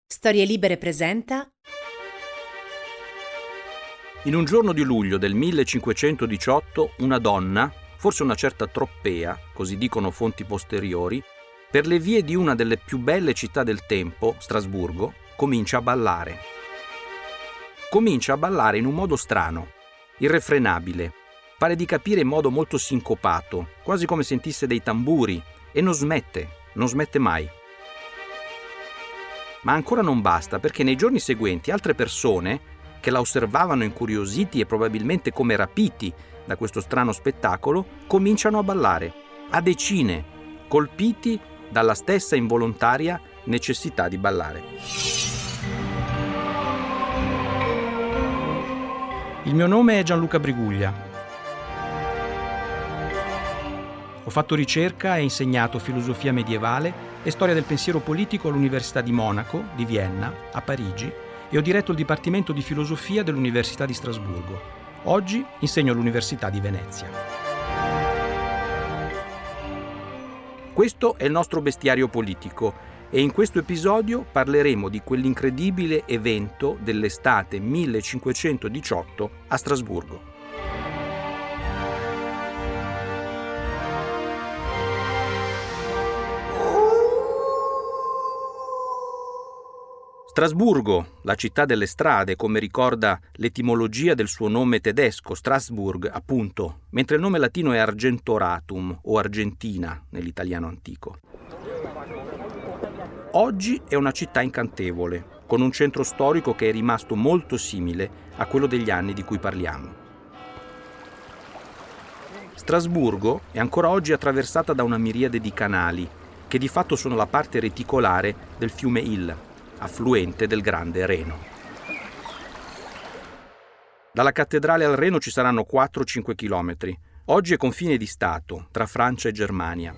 Storie Libere presenta. In un giorno di luglio del 1518 una donna, forse una certa Troppea, così dicono fonti posteriori, per le vie di una delle più belle città del tempo, Strasburgo, comincia a ballare. Comincia a ballare in un modo strano, irrefrenabile, pare di capire in modo molto sincopato, quasi come sentisse dei tamburi, e non smette mai. Ma ancora non basta, perché nei giorni seguenti altre persone, che la osservavano incuriositi e probabilmente come rapiti da questo strano spettacolo, cominciano a ballare, a decine, colpiti dalla stessa involontaria necessità di ballare. Il mio nome è Gianluca Briguglia. Ho fatto ricerca e insegnato filosofia medievale e storia del pensiero politico all'Università di Monaco, di Vienna, a Parigi, e ho diretto il Dipartimento di Filosofia dell'Università di Strasburgo. Oggi insegno all'Università di Venezia. Questo è il nostro bestiario politico e in questo episodio parleremo di quell'incredibile evento dell'estate 1518 a Strasburgo. Strasburgo, la città delle strade, come ricorda l'etimologia del suo nome tedesco, Strasburg, appunto, mentre il nome latino è Argentoratum o Argentina nell'italiano antico. Oggi è una città incantevole, con un centro storico che è rimasto molto simile a quello degli anni di cui parliamo. Strasburgo è ancora oggi attraversata da una miriade di canali, che di fatto sono la parte reticolare del fiume Ill, affluente del grande Reno. Dalla cattedrale al Reno ci saranno 4-5 chilometri. Oggi è confine di Stato tra Francia e Germania.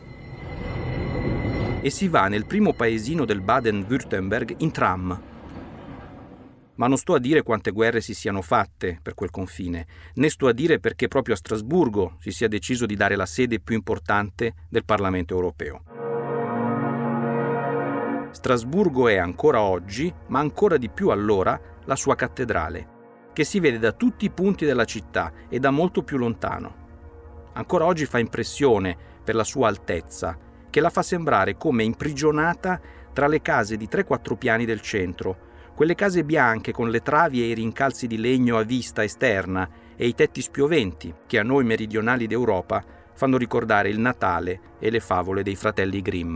E si va nel primo paesino del Baden-Württemberg in tram. Ma non sto a dire quante guerre si siano fatte per quel confine, né sto a dire perché proprio a Strasburgo si sia deciso di dare la sede più importante del Parlamento europeo. Strasburgo è ancora oggi, ma ancora di più allora, la sua cattedrale, che si vede da tutti i punti della città e da molto più lontano. Ancora oggi fa impressione per la sua altezza, che la fa sembrare come imprigionata tra le case di 3-4 piani del centro, quelle case bianche con le travi e i rincalzi di legno a vista esterna e i tetti spioventi che a noi meridionali d'Europa fanno ricordare il Natale e le favole dei fratelli Grimm.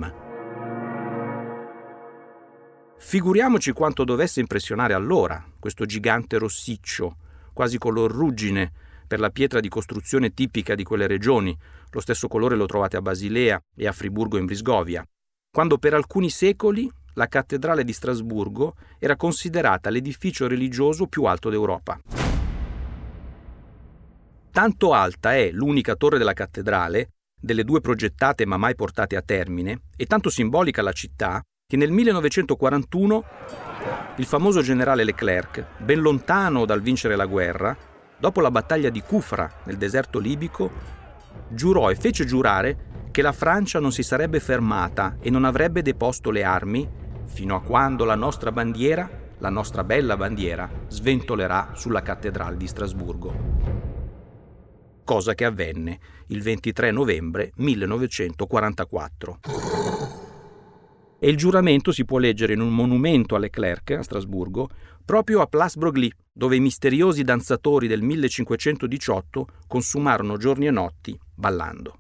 Figuriamoci quanto dovesse impressionare allora questo gigante rossiccio, quasi color ruggine, per la pietra di costruzione tipica di quelle regioni. Lo stesso colore lo trovate a Basilea e a Friburgo in Brisgovia, quando per alcuni secoli la cattedrale di Strasburgo era considerata l'edificio religioso più alto d'Europa. Tanto alta è l'unica torre della cattedrale, delle due progettate ma mai portate a termine, e tanto simbolica la città, che nel 1941 il famoso generale Leclerc, ben lontano dal vincere la guerra, dopo la battaglia di Kufra nel deserto libico, giurò e fece giurare che la Francia non si sarebbe fermata e non avrebbe deposto le armi fino a quando la nostra bandiera, la nostra bella bandiera, sventolerà sulla cattedrale di Strasburgo. Cosa che avvenne il 23 novembre 1944. E il giuramento si può leggere in un monumento a Leclerc, a Strasburgo, proprio a Place Broglie, dove i misteriosi danzatori del 1518 consumarono giorni e notti ballando.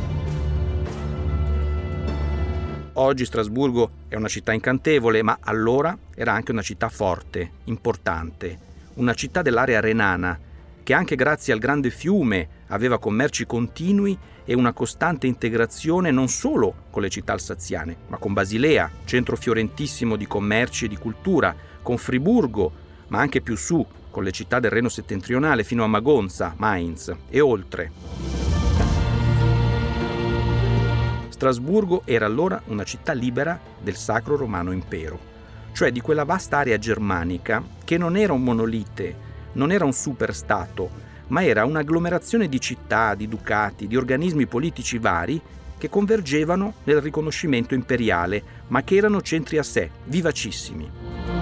Oggi Strasburgo è una città incantevole, ma allora era anche una città forte, importante, una città dell'area renana, che anche grazie al grande fiume aveva commerci continui e una costante integrazione non solo con le città alsaziane, ma con Basilea, centro fiorentissimo di commerci e di cultura, con Friburgo, ma anche più su, con le città del Reno settentrionale fino a Magonza, Mainz e oltre. Strasburgo era allora una città libera del Sacro Romano Impero, cioè di quella vasta area germanica che non era un monolite, non era un superstato, ma era un'agglomerazione di città, di ducati, di organismi politici vari che convergevano nel riconoscimento imperiale, ma che erano centri a sé, vivacissimi.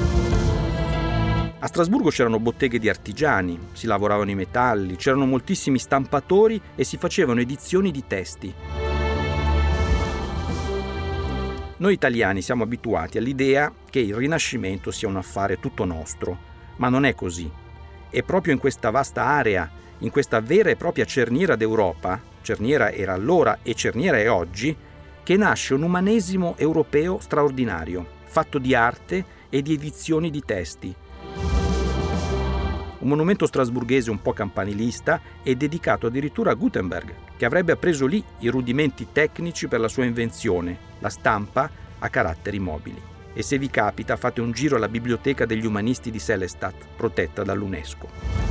A Strasburgo c'erano botteghe di artigiani, si lavoravano i metalli, c'erano moltissimi stampatori e si facevano edizioni di testi. Noi italiani siamo abituati all'idea che il Rinascimento sia un affare tutto nostro, ma non è così. È proprio in questa vasta area, in questa vera e propria cerniera d'Europa, cerniera era allora e cerniera è oggi, che nasce un umanesimo europeo straordinario, fatto di arte e di edizioni di testi. Un monumento strasburghese un po' campanilista è dedicato addirittura a Gutenberg, che avrebbe appreso lì i rudimenti tecnici per la sua invenzione, la stampa a caratteri mobili. E se vi capita, fate un giro alla Biblioteca degli Umanisti di Sélestat, protetta dall'UNESCO.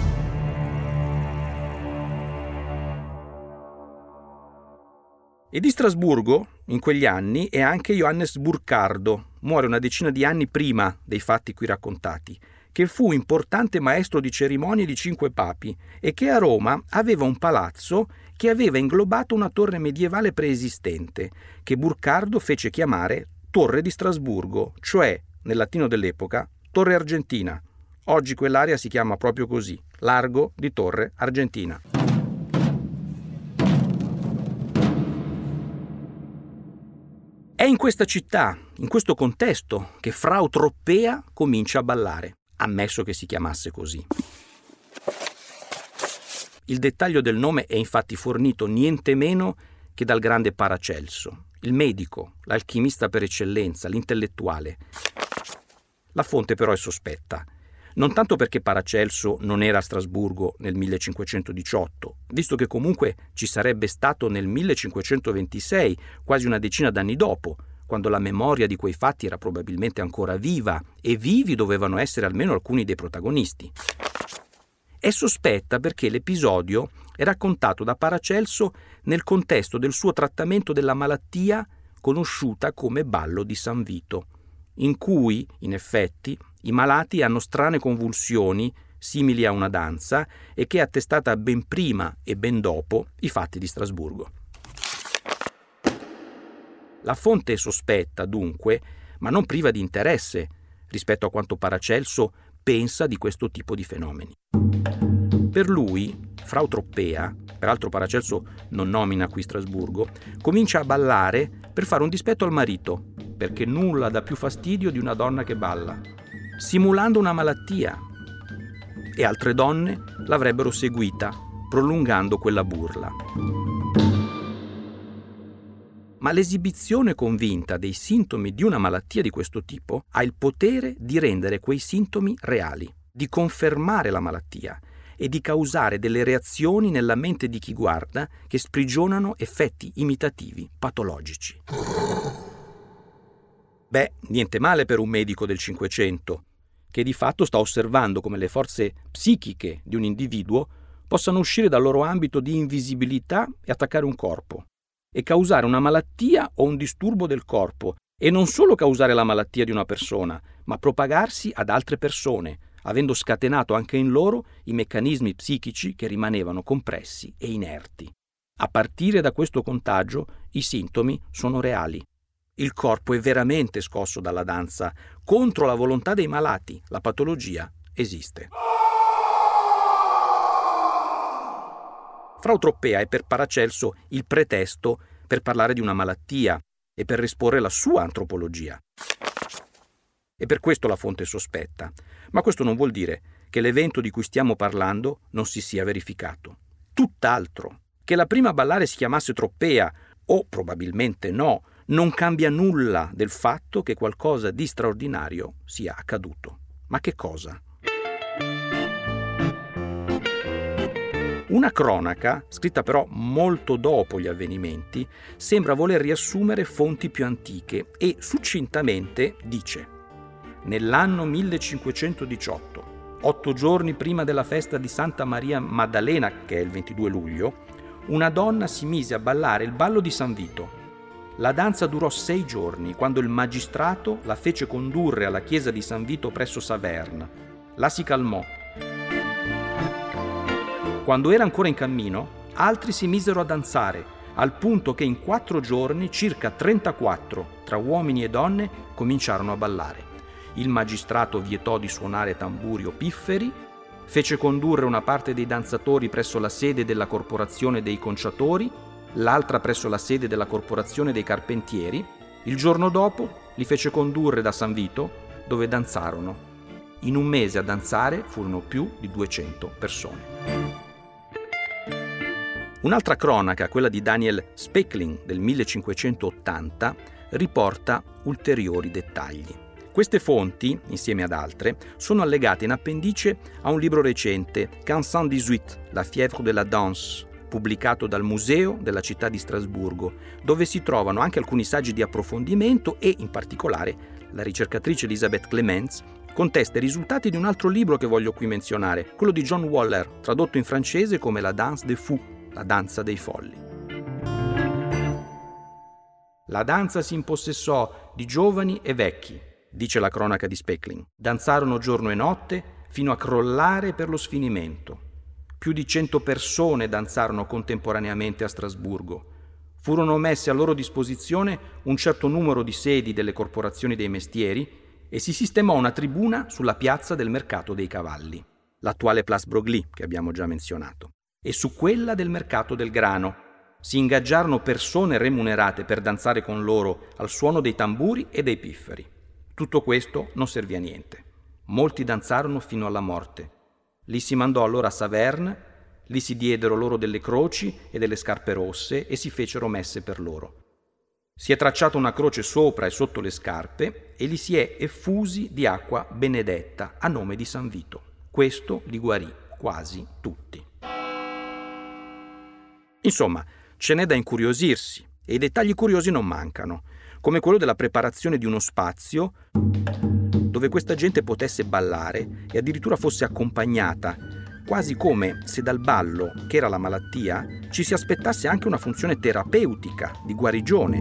E di Strasburgo, in quegli anni, è anche Johannes Burcardo, muore una decina di anni prima dei fatti qui raccontati, che fu importante maestro di cerimonie di 5 papi e che a Roma aveva un palazzo che aveva inglobato una torre medievale preesistente, che Burcardo fece chiamare Torre di Strasburgo, cioè, nel latino dell'epoca, Torre Argentina. Oggi quell'area si chiama proprio così, Largo di Torre Argentina. È in questa città, in questo contesto, che Frau Troppea comincia a ballare, ammesso che si chiamasse così. Il dettaglio del nome è infatti fornito niente meno che dal grande Paracelso, il medico, l'alchimista per eccellenza, l'intellettuale. La fonte però è sospetta, non tanto perché Paracelso non era a Strasburgo nel 1518, visto che comunque ci sarebbe stato nel 1526, quasi una decina d'anni dopo, quando la memoria di quei fatti era probabilmente ancora viva e vivi dovevano essere almeno alcuni dei protagonisti. È sospetta perché l'episodio è raccontato da Paracelso nel contesto del suo trattamento della malattia conosciuta come ballo di San Vito, in cui, in effetti, i malati hanno strane convulsioni simili a una danza e che è attestata ben prima e ben dopo i fatti di Strasburgo. La fonte è sospetta, dunque, ma non priva di interesse rispetto a quanto Paracelso pensa di questo tipo di fenomeni. Per lui, Frau Troppea, peraltro Paracelso non nomina qui Strasburgo, comincia a ballare per fare un dispetto al marito, perché nulla dà più fastidio di una donna che balla, simulando una malattia. E altre donne l'avrebbero seguita, prolungando quella burla. Ma l'esibizione convinta dei sintomi di una malattia di questo tipo ha il potere di rendere quei sintomi reali, di confermare la malattia e di causare delle reazioni nella mente di chi guarda che sprigionano effetti imitativi patologici. Beh, niente male per un medico del Cinquecento, che di fatto sta osservando come le forze psichiche di un individuo possano uscire dal loro ambito di invisibilità e attaccare un corpo, e causare una malattia o un disturbo del corpo, e non solo causare la malattia di una persona, ma propagarsi ad altre persone, avendo scatenato anche in loro i meccanismi psichici che rimanevano compressi e inerti. A partire da questo contagio, i sintomi sono reali. Il corpo è veramente scosso dalla danza, contro la volontà dei malati. La patologia esiste. Frau Troppea è per Paracelso il pretesto per parlare di una malattia e per esporre la sua antropologia. E per questo la fonte è sospetta. Ma questo non vuol dire che l'evento di cui stiamo parlando non si sia verificato. Tutt'altro. Che la prima a ballare si chiamasse Troppea, o probabilmente no, non cambia nulla del fatto che qualcosa di straordinario sia accaduto. Ma che cosa? Una cronaca, scritta però molto dopo gli avvenimenti, sembra voler riassumere fonti più antiche e succintamente dice: nell'anno 1518, 8 giorni prima della festa di Santa Maria Maddalena, che è il 22 luglio, una donna si mise a ballare il ballo di San Vito. La danza durò 6 giorni, quando il magistrato la fece condurre alla chiesa di San Vito presso Saverne. La si calmò. Quando era ancora in cammino, altri si misero a danzare, al punto che in 4 giorni circa 34, tra uomini e donne, cominciarono a ballare. il magistrato vietò di suonare tamburi o pifferi, fece condurre una parte dei danzatori presso la sede della corporazione dei conciatori, l'altra presso la sede della corporazione dei carpentieri. Il giorno dopo li fece condurre da San Vito, dove danzarono. In un mese a danzare furono più di 200 persone. Un'altra cronaca, quella di Daniel Speckling del 1580, riporta ulteriori dettagli. Queste fonti, insieme ad altre, sono allegate in appendice a un libro recente, 1518, La fièvre de la danse, pubblicato dal Museo della città di Strasburgo, dove si trovano anche alcuni saggi di approfondimento e, in particolare, la ricercatrice Elisabeth Clements contesta i risultati di un altro libro che voglio qui menzionare, quello di John Waller, tradotto in francese come La danse des fous, la danza dei folli. La danza si impossessò di giovani e vecchi, dice la cronaca di Speckling. Danzarono giorno e notte fino a crollare per lo sfinimento. Più di 100 persone danzarono contemporaneamente a Strasburgo. Furono messe a loro disposizione un certo numero di sedi delle corporazioni dei mestieri e si sistemò una tribuna sulla piazza del Mercato dei Cavalli, l'attuale Place Broglie che abbiamo già menzionato, e su quella del Mercato del Grano. Si ingaggiarono persone remunerate per danzare con loro al suono dei tamburi e dei pifferi. Tutto questo non servì a niente. Molti danzarono fino alla morte. Li si mandò allora a Saverne, li si diedero loro delle croci e delle scarpe rosse e si fecero messe per loro. Si è tracciata una croce sopra e sotto le scarpe e li si è effusi di acqua benedetta a nome di San Vito. Questo li guarì quasi tutti. Insomma, ce n'è da incuriosirsi e i dettagli curiosi non mancano, come quello della preparazione di uno spazio dove questa gente potesse ballare e addirittura fosse accompagnata, quasi come se dal ballo, che era la malattia, ci si aspettasse anche una funzione terapeutica, di guarigione.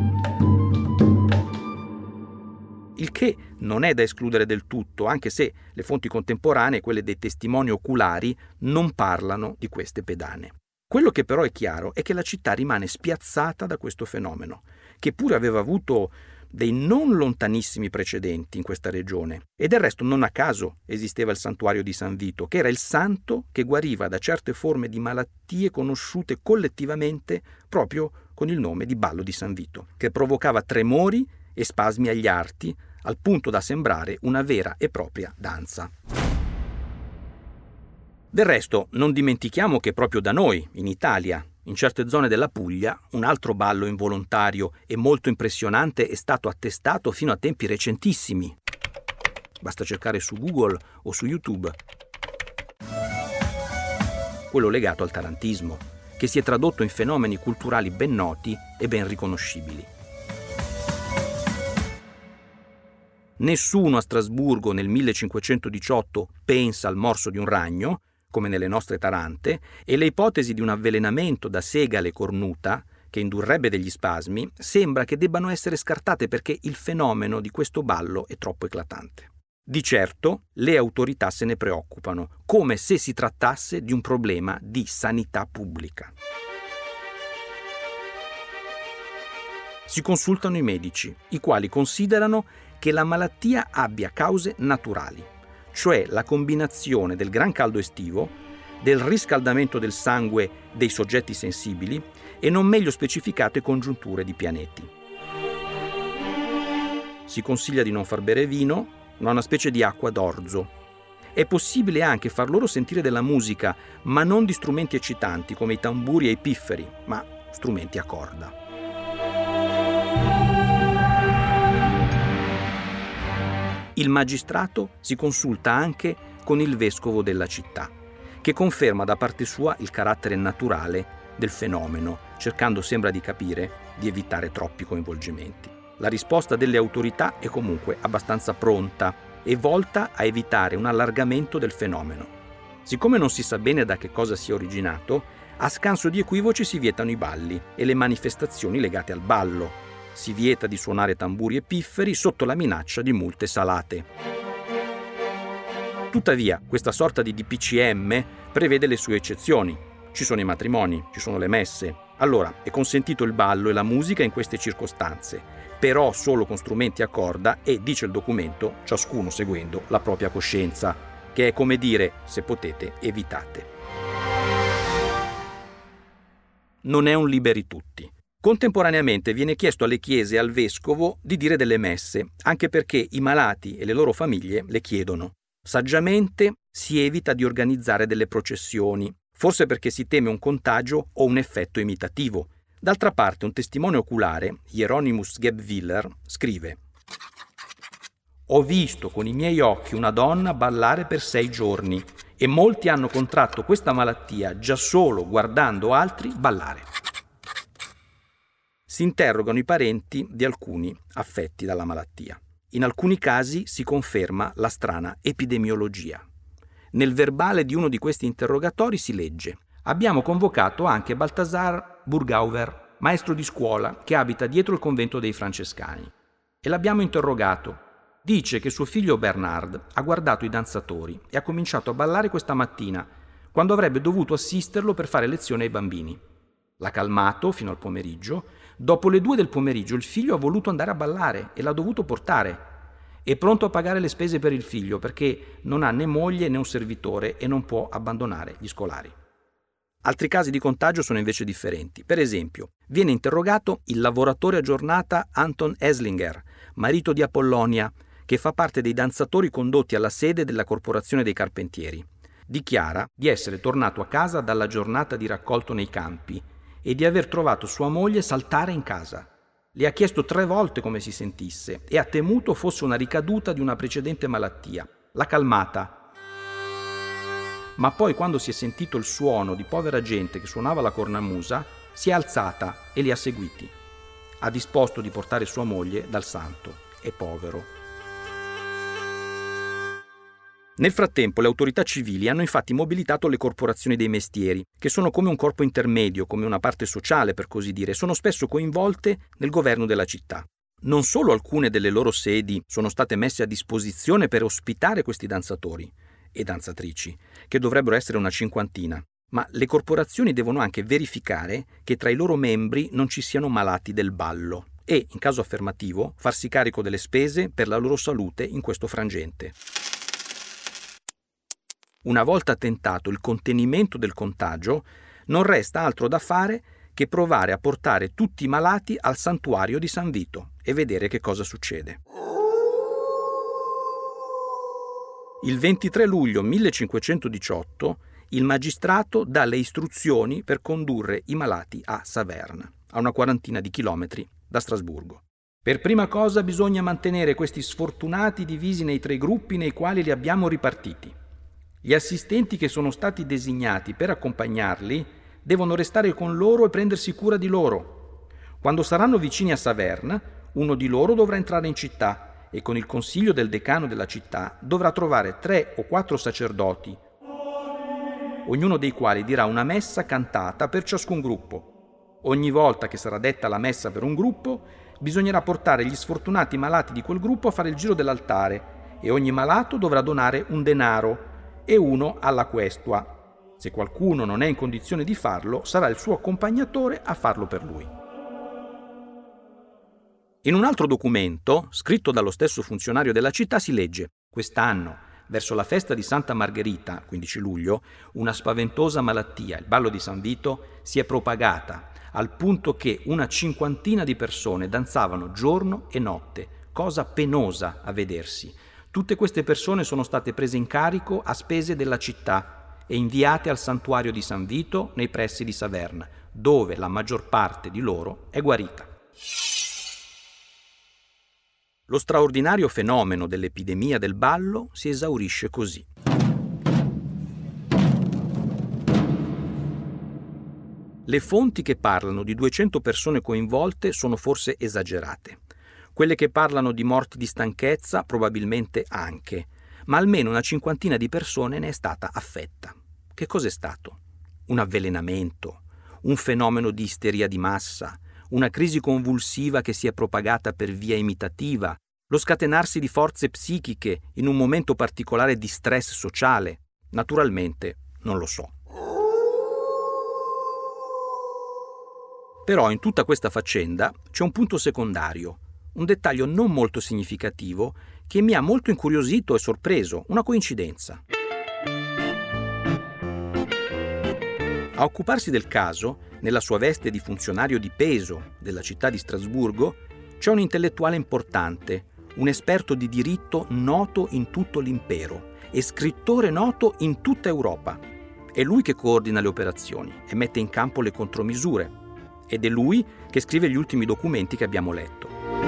Il che non è da escludere del tutto, anche se le fonti contemporanee, quelle dei testimoni oculari, non parlano di queste pedane. Quello che però è chiaro è che la città rimane spiazzata da questo fenomeno, che pure aveva avuto dei non lontanissimi precedenti in questa regione. E del resto non a caso esisteva il santuario di San Vito, che era il santo che guariva da certe forme di malattie conosciute collettivamente proprio con il nome di ballo di San Vito, che provocava tremori e spasmi agli arti, al punto da sembrare una vera e propria danza. Del resto, non dimentichiamo che proprio da noi, in Italia, in certe zone della Puglia, un altro ballo involontario e molto impressionante è stato attestato fino a tempi recentissimi. Basta cercare su Google o su YouTube. Quello legato al tarantismo, che si è tradotto in fenomeni culturali ben noti e ben riconoscibili. Nessuno a Strasburgo nel 1518 pensa al morso di un ragno, come nelle nostre tarante, e le ipotesi di un avvelenamento da segale cornuta, che indurrebbe degli spasmi, sembra che debbano essere scartate perché il fenomeno di questo ballo è troppo eclatante. Di certo, le autorità se ne preoccupano, come se si trattasse di un problema di sanità pubblica. Si consultano i medici, i quali considerano che la malattia abbia cause naturali, cioè la combinazione del gran caldo estivo, del riscaldamento del sangue dei soggetti sensibili e non meglio specificate congiunture di pianeti. Si consiglia di non far bere vino, ma una specie di acqua d'orzo. È possibile anche far loro sentire della musica, ma non di strumenti eccitanti come i tamburi e i pifferi, ma strumenti a corda. Il magistrato si consulta anche con il vescovo della città, che conferma da parte sua il carattere naturale del fenomeno, cercando, sembra di capire, di evitare troppi coinvolgimenti. La risposta delle autorità è comunque abbastanza pronta e volta a evitare un allargamento del fenomeno. Siccome non si sa bene da che cosa sia originato, a scanso di equivoci si vietano i balli e le manifestazioni legate al ballo. Si vieta di suonare tamburi e pifferi sotto la minaccia di multe salate. Tuttavia, questa sorta di DPCM prevede le sue eccezioni. Ci sono i matrimoni, ci sono le messe. Allora, è consentito il ballo e la musica in queste circostanze, però solo con strumenti a corda e, dice il documento, ciascuno seguendo la propria coscienza, che è come dire, se potete, evitate. Non è un liberi tutti. Contemporaneamente viene chiesto alle chiese e al vescovo di dire delle messe, anche perché i malati e le loro famiglie le chiedono. Saggiamente si evita di organizzare delle processioni, forse perché si teme un contagio o un effetto imitativo. D'altra parte, un testimone oculare, Hieronymus Gebwiller, scrive: «Ho visto con i miei occhi una donna ballare per 6 giorni e molti hanno contratto questa malattia già solo guardando altri ballare». Si interrogano i parenti di alcuni affetti dalla malattia. In alcuni casi si conferma la strana epidemiologia. Nel verbale di uno di questi interrogatori si legge: «Abbiamo convocato anche Balthasar Burgauer, maestro di scuola che abita dietro il convento dei francescani, e l'abbiamo interrogato. Dice che suo figlio Bernard ha guardato i danzatori e ha cominciato a ballare questa mattina, quando avrebbe dovuto assisterlo per fare lezione ai bambini. L'ha calmato fino al pomeriggio. Dopo le 2 del pomeriggio il figlio ha voluto andare a ballare e l'ha dovuto portare. È pronto a pagare le spese per il figlio perché non ha né moglie né un servitore e non può abbandonare gli scolari». Altri casi di contagio sono invece differenti. Per esempio, viene interrogato il lavoratore a giornata Anton Eslinger, marito di Apollonia, che fa parte dei danzatori condotti alla sede della Corporazione dei Carpentieri. Dichiara di essere tornato a casa dalla giornata di raccolto nei campi e di aver trovato sua moglie saltare in casa. Le ha chiesto 3 volte come si sentisse e ha temuto fosse una ricaduta di una precedente malattia. L'ha calmata. Ma poi, quando si è sentito il suono di povera gente che suonava la cornamusa, si è alzata e li ha seguiti. Ha disposto di portare sua moglie dal santo. È povero. Nel frattempo le autorità civili hanno infatti mobilitato le corporazioni dei mestieri, che sono come un corpo intermedio, come una parte sociale per così dire, sono spesso coinvolte nel governo della città. Non solo alcune delle loro sedi sono state messe a disposizione per ospitare questi danzatori e danzatrici, che dovrebbero essere una 50, ma le corporazioni devono anche verificare che tra i loro membri non ci siano malati del ballo e, in caso affermativo, farsi carico delle spese per la loro salute in questo frangente. Una volta tentato il contenimento del contagio, non resta altro da fare che provare a portare tutti i malati al santuario di San Vito e vedere che cosa succede. Il 23 luglio 1518 il magistrato dà le istruzioni per condurre i malati a Saverne, a una 40 di chilometri da Strasburgo. Per prima cosa bisogna mantenere questi sfortunati divisi nei 3 gruppi nei quali li abbiamo ripartiti. Gli assistenti che sono stati designati per accompagnarli devono restare con loro e prendersi cura di loro. Quando saranno vicini a Saverne, uno di loro dovrà entrare in città e con il consiglio del decano della città dovrà trovare 3 o 4 sacerdoti, ognuno dei quali dirà una messa cantata per ciascun gruppo. Ogni volta che sarà detta la messa per un gruppo, bisognerà portare gli sfortunati malati di quel gruppo a fare il giro dell'altare e ogni malato dovrà donare un denaro e uno alla questua. Se qualcuno non è in condizione di farlo, sarà il suo accompagnatore a farlo per lui. In un altro documento, scritto dallo stesso funzionario della città, si legge: «Quest'anno, verso la festa di Santa Margherita, 15 luglio, una spaventosa malattia, il ballo di San Vito, si è propagata, al punto che una 50 di persone danzavano giorno e notte, cosa penosa a vedersi. Tutte queste persone sono state prese in carico a spese della città e inviate al santuario di San Vito nei pressi di Saverne, dove la maggior parte di loro è guarita». Lo straordinario fenomeno dell'epidemia del ballo si esaurisce così. Le fonti che parlano di 200 persone coinvolte sono forse esagerate. Quelle che parlano di morti di stanchezza probabilmente anche, ma almeno una 50 di persone ne è stata affetta. Che cos'è stato? Un avvelenamento, un fenomeno di isteria di massa, una crisi convulsiva che si è propagata per via imitativa, lo scatenarsi di forze psichiche in un momento particolare di stress sociale? Naturalmente non lo so. Però in tutta questa faccenda c'è un punto secondario, un dettaglio non molto significativo che mi ha molto incuriosito e sorpreso, una coincidenza. A occuparsi del caso, nella sua veste di funzionario di peso della città di Strasburgo, c'è un intellettuale importante, un esperto di diritto noto in tutto l'impero e scrittore noto in tutta Europa. È lui che coordina le operazioni e mette in campo le contromisure. Ed è lui che scrive gli ultimi documenti che abbiamo letto.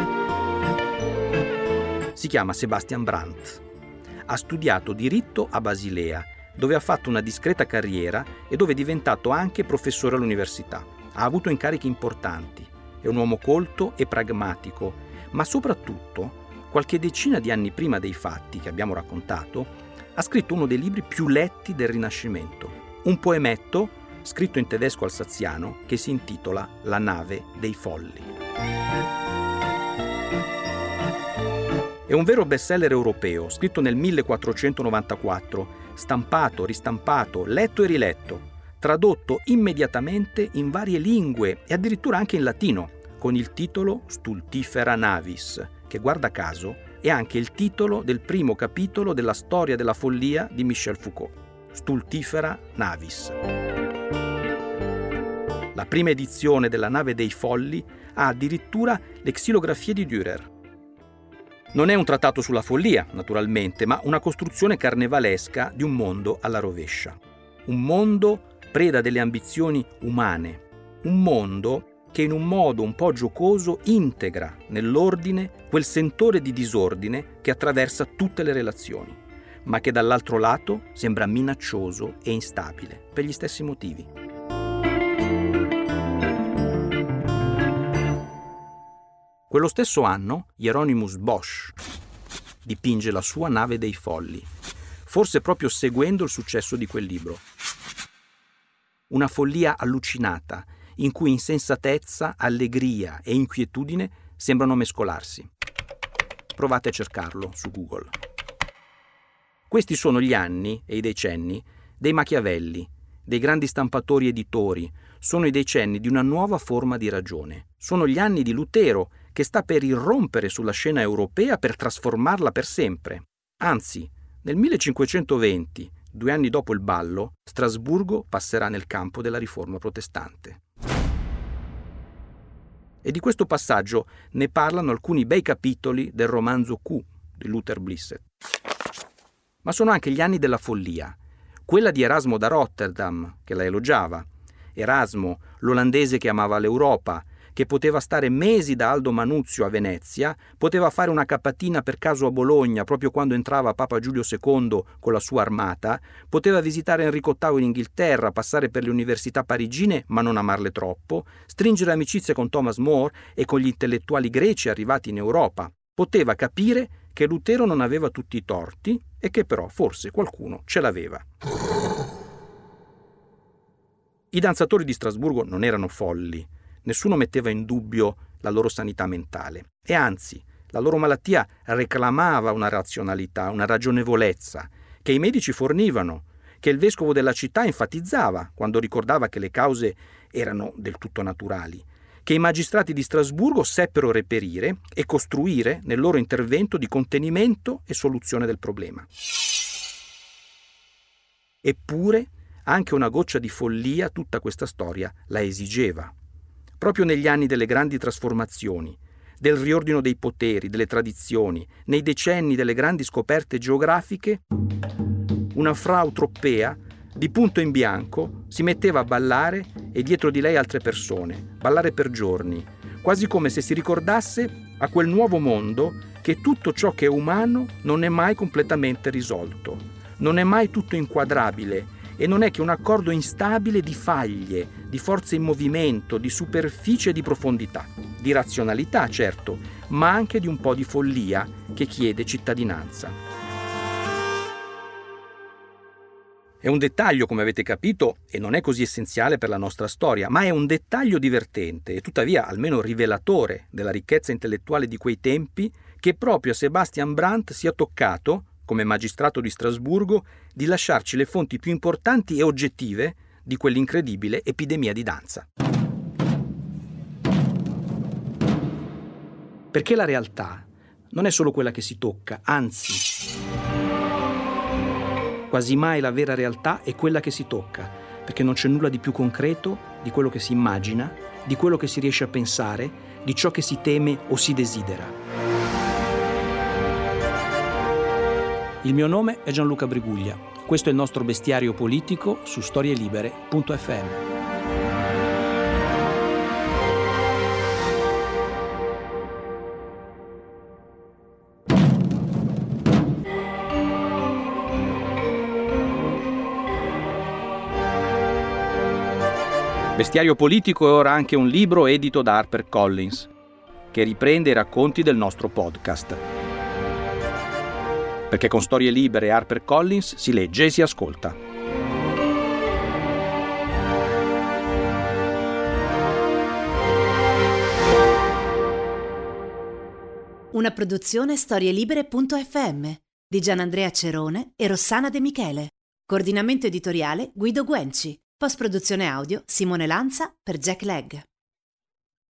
Si chiama Sebastian Brandt. Ha studiato diritto a Basilea, dove ha fatto una discreta carriera e dove è diventato anche professore all'università. Ha avuto incarichi importanti. È un uomo colto e pragmatico, ma soprattutto, qualche decina di anni prima dei fatti che abbiamo raccontato, ha scritto uno dei libri più letti del Rinascimento, un poemetto scritto in tedesco alsaziano che si intitola La nave dei folli. È un vero bestseller europeo, scritto nel 1494, stampato, ristampato, letto e riletto, tradotto immediatamente in varie lingue e addirittura anche in latino, con il titolo Stultifera Navis, che guarda caso è anche il titolo del primo capitolo della Storia della follia di Michel Foucault. Stultifera Navis. La prima edizione della Nave dei Folli ha addirittura le xilografie di Dürer. Non è un trattato sulla follia, naturalmente, ma una costruzione carnevalesca di un mondo alla rovescia. Un mondo preda delle ambizioni umane. Un mondo che in un modo un po' giocoso integra nell'ordine quel sentore di disordine che attraversa tutte le relazioni, ma che dall'altro lato sembra minaccioso e instabile per gli stessi motivi. Quello stesso anno Hieronymus Bosch dipinge la sua Nave dei Folli, forse proprio seguendo il successo di quel libro. Una follia allucinata, in cui insensatezza, allegria e inquietudine sembrano mescolarsi. Provate a cercarlo su Google. Questi sono gli anni e i decenni dei Machiavelli, dei grandi stampatori editori, sono i decenni di una nuova forma di ragione. Sono gli anni di Lutero, che sta per irrompere sulla scena europea per trasformarla per sempre. Anzi, nel 1520, 2 anni dopo il ballo, Strasburgo passerà nel campo della riforma protestante. E di questo passaggio ne parlano alcuni bei capitoli del romanzo Q di Luther Blissett. Ma sono anche gli anni della follia, quella di Erasmo da Rotterdam, che la elogiava. Erasmo, l'olandese che amava l'Europa, che poteva stare mesi da Aldo Manuzio a Venezia, poteva fare una capatina per caso a Bologna proprio quando entrava Papa Giulio II con la sua armata, poteva visitare Enrico VIII in Inghilterra, passare per le università parigine ma non amarle troppo, stringere amicizia con Thomas More e con gli intellettuali greci arrivati in Europa. Poteva capire che Lutero non aveva tutti i torti e che però forse qualcuno ce l'aveva. I danzatori di Strasburgo non erano folli. Nessuno metteva in dubbio la loro sanità mentale e anzi, la loro malattia reclamava una razionalità, una ragionevolezza che i medici fornivano, che il vescovo della città enfatizzava quando ricordava che le cause erano del tutto naturali, che i magistrati di Strasburgo seppero reperire e costruire nel loro intervento di contenimento e soluzione del problema. Eppure, anche una goccia di follia tutta questa storia la esigeva. Proprio negli anni delle grandi trasformazioni, del riordino dei poteri, delle tradizioni, nei decenni delle grandi scoperte geografiche, una Frau Troppea, di punto in bianco, si metteva a ballare e dietro di lei altre persone, ballare per giorni, quasi come se si ricordasse a quel nuovo mondo che tutto ciò che è umano non è mai completamente risolto, non è mai tutto inquadrabile, e non è che un accordo instabile di faglie, di forze in movimento, di superficie e di profondità, di razionalità certo, ma anche di un po' di follia che chiede cittadinanza. È un dettaglio, come avete capito, e non è così essenziale per la nostra storia, ma è un dettaglio divertente e tuttavia almeno rivelatore della ricchezza intellettuale di quei tempi che proprio a Sebastian Brandt sia toccato, come magistrato di Strasburgo, di lasciarci le fonti più importanti e oggettive di quell'incredibile epidemia di danza. Perché la realtà non è solo quella che si tocca, anzi, quasi mai la vera realtà è quella che si tocca, perché non c'è nulla di più concreto di quello che si immagina, di quello che si riesce a pensare, di ciò che si teme o si desidera. Il mio nome è Gianluca Briguglia. Questo è il nostro bestiario politico su storielibere.fm. Bestiario politico è ora anche un libro edito da HarperCollins, che riprende i racconti del nostro podcast. Perché con Storie Libere e HarperCollins si legge e si ascolta. Una produzione storielibere.fm di Gianandrea Cerone e Rossana De Michele. Coordinamento editoriale Guido Guenci. Post-produzione audio Simone Lanza per Jack Legg.